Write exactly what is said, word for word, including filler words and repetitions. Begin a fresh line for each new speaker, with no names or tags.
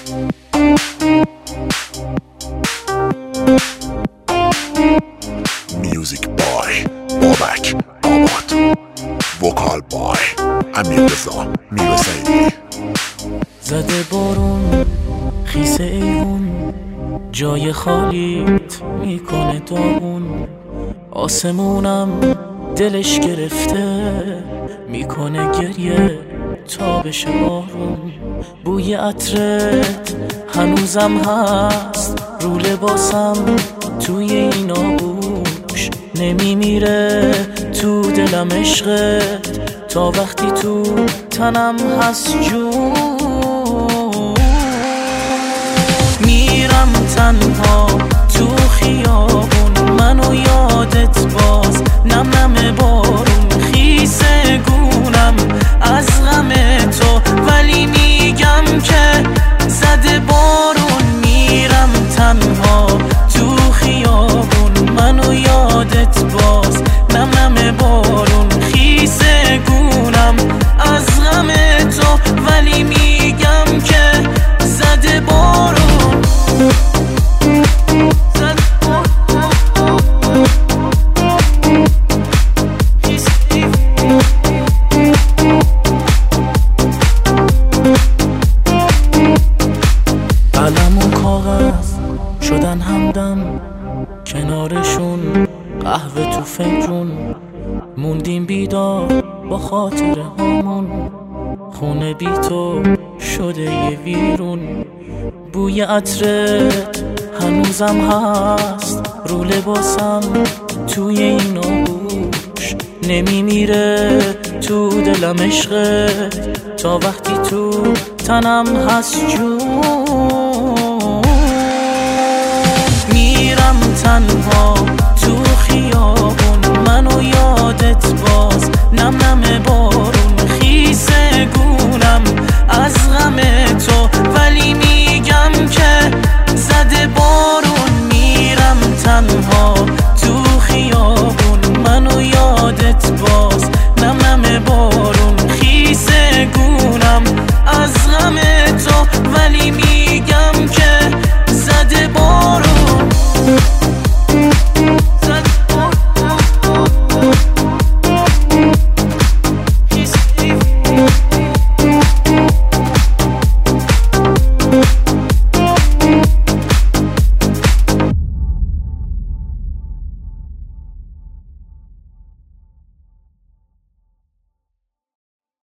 میوزیک بای بابک آباد، وکال بای امیر رضا میرسیدی.
زده بارون خیسه ایوون، جای خالیت میکنه داغون. آسمونم دلش گرفته میکنه گریه تا بشه آروم. بوی عطرت هنوزم هست رو لباسم، توی این آغوش نمیمیره تو دلم عشقت تا وقتی تو تنم هست جون. میرم تنها تو خیابون، منو یادت باز نم نم بارون. خیسه گونم از غم تو، ولی میگم که زده بارون. میرم تنها تو خیابون، منو یادت باز نم نم بارون. خیسه گونم از غم تو، ولی میگم که زده بارون. قلم و کاغذ شدن همدم کنارشون، قهوه تو فنجون. موندیم بیدار با خاطر هامون، خونه بی تو شده یه ویرون. بوی عطرت هنوزم هست رو لباسم، توی این آغوش نمیمیره تو دلم عشقت تا وقتی تو تنم هست جون. میرم تنها تو خیابون، منو یادت باز نم نم بارون. خیسه